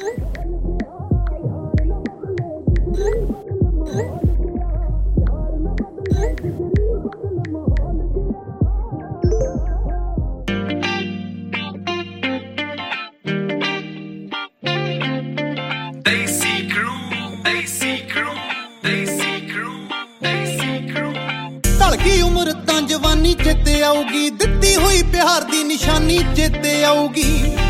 ढलगी उम्र तां जवानी चेते आऊगी, दित्ती हुई प्यार दी निशानी चेते आऊगी।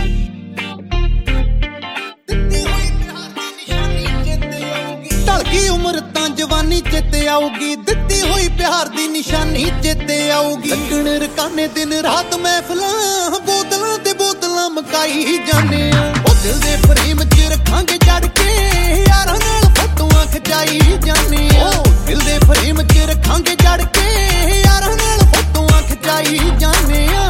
ढलगी उम्र तां जवानी चेते आऊगी, दित्ती हुई प्यार दी निशानी चेते आऊगी। लगन रकाने दिन रात महफिलां, बोतलां ते बोतलां मकाई जाने आ। ओ दिल दे फ्रेम च रखांगे जड़ के, यारां नाल फोटोआं खिचाई जाने आ। दिल दे फ्रेम च रखांगे जड़ के, यारां नाल फोटोआं खिचाई जाने आ।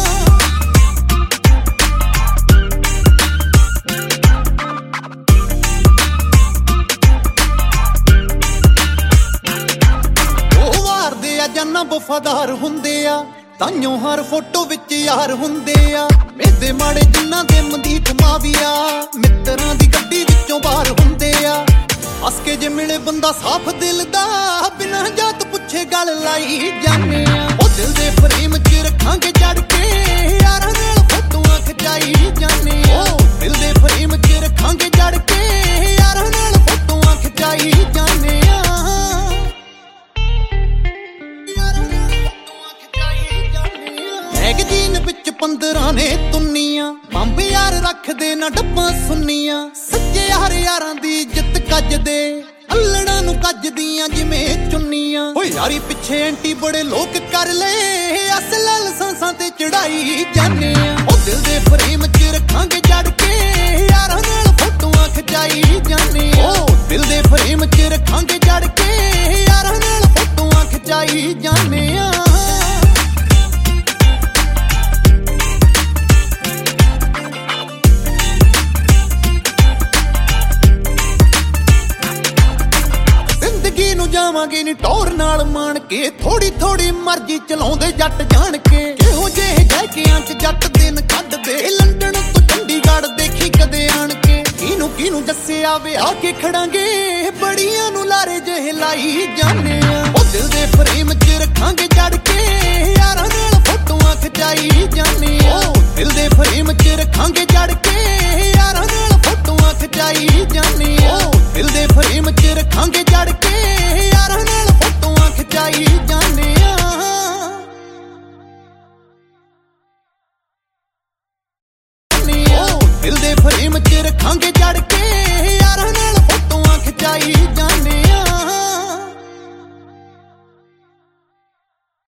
ਜਾਨਾ ਵਫਾਦਾਰ ਹੁੰਦੇ ਆ, ਤਾਈਓ ਹਰ ਫੋਟੋ ਵਿੱਚ ਯਾਰ ਹੁੰਦੇ ਆ। ਮੇਦੇ ਮਾੜੇ ਜਿੰਨਾਂ ਦੇ ਮਦੀਤ ਮਾਵੀਆ, ਮਿੱਤਰਾਂ ਦੀ ਗੱਡੀ ਵਿੱਚੋਂ ਬਾਹਰ ਹੁੰਦੇ ਆ। ਹੱਸ ਕੇ ਜੇ ਮਿਲੇ ਬੰਦਾ ਸਾਫ਼ ਦਿਲ ਦਾ, ਬਿਨਾਂ ਜਾਤ ਪੁੱਛੇ ਗੱਲ ਲਾਈ ਜਾਨੇ ਆ। ਉਹ ਦਿਲ ਦੇ ਫਰੇਮ 'ਚ ਰੱਖਾਂਗੇ ਜੜ ਕੇ, ਯਾਰਾਂ ਨਾਲ ਫੋਟੋਆਂ ਖਿਚਾਈ ਜਾਨੇ ਆ। ਉਹ ਦਿਲ ਦੇ ਫਰੇਮ 'ਚ ਰੱਖਾਂਗੇ ਜੜ ਕੇ, ਯਾਰਾਂ ਨਾਲ ਫੋਟੋਆਂ ਖਿਚਾਈ ਜਾਨੇ ਆ। ਮੈਗਜ਼ੀਨ ਵਿੱਚ 15 ਨੇ ਤੁੰਨੀਆਂ, ਬੰਬ ਯਾਰ ਰੱਖਦੇ ਨਾ ਡੱਬਾਂ ਸੁੰਨੀਆਂ। ਸੱਚੇ ਯਾਰ ਯਾਰਾਂ ਦੀ ਇੱਜ਼ਤ ਕੱਜਦੇ, ਅਲੜਾਂ ਨੂੰ ਕੱਜਦੀਆਂ ਜਿਵੇਂ ਚੁੰਨੀਆਂ। ਓ ਯਾਰੀ ਪਿੱਛੇ ਐਂਟੀ ਬੜੇ ਲੋਕ ਕਰ ਲਏ, ਅਸਲ ਲਾਇਸੈਂਸਾਂ ਤੇ ਚੜਾਈ ਜਾਨੇ ਆ। ਉਹ ਦਿਲ ਦੇ ਫਰੇਮ 'ਚ ਰੱਖਾਂਗੇ ਜੜ ਕੇ, ਯਾਰਾਂ ਨਾਲ ਫੋਟੋਆਂ ਖਿਚਾਈ ਜਾਨੇ ਆ। ਉਹ ਦਿਲ ਦੇ ਫਰੇਮ 'ਚ ਰੱਖਾਂਗੇ ਜੜ ਕੇ, ਯਾਰਾਂ ਨਾਲ ਫੋਟੋਆਂ ਖਿਚਾਈ ਜਾਨੇ ਆ। ਜਾਵਾਂਗੇ ਨੀ ਟੌਰ ਨਾਲ ਮਾਣ ਕੇ, ਥੋੜੀ ਥੋੜੀ ਮਰਜ਼ੀ ਚਲਾਉਂਦੇ ਜੱਟ ਜਾਣ ਕੇ। ਕਿਹੋ ਜਿਹੇ ਜੈਕਿਆਂ 'ਚ ਜੱਟ ਦਿਨ ਕੱਢਦੇ, ਲੰਡਨ ਤੋਂ ਚੰਡੀਗੜ੍ਹ ਦੇਖੀ ਕਦੇ ਆਣ ਕੇ। ਕਿਹਨੂੰ ਦੱਸਿਆ ਵਿਆਹ ਕੇ ਖੜਾਂਗੇ, ਬੜੀਆਂ ਨੂੰ ਲਾਰੇ ਜਿਹੇ ਲਾਈ ਜਾਨੇ ਆ। ਉਹ ਦਿਲ ਦੇ ਫਰੇਮ 'ਚ ਰੱਖਾਂਗੇ ਜੜ ਕੇ, ਯਾਰਾਂ ਨਾਲ ਫੋਟੋਆਂ ਖਿਚਾਈ ਜਾਨੇ ਆ। ਉਹ ਦਿਲ ਦੇ ਫਰੇਮ 'ਚ ਰੱਖਾਂਗੇ ਜੜ ਕੇ, ਯਾਰਾਂ ਨਾਲ ਫੋਟੋਆਂ ਖਿਚਾਈ ਜਾਨੇ ਆ। ਉਹ ਦਿਲ ਦੇ ਫਰੇਮ 'ਚ ਰੱਖਾਂਗੇ ਜੜ ਕੇ, ਯਾਰਾਂ ਨਾਲ ਫੋਟੋਆਂ ਖਿਚਾਈ ਜਾਨੇ ਆ। ਦਿਲ ਦੇ ਫਰੇਮ 'ਚ ਰੱਖਾਂਗੇ ਜੜ ਕੇ,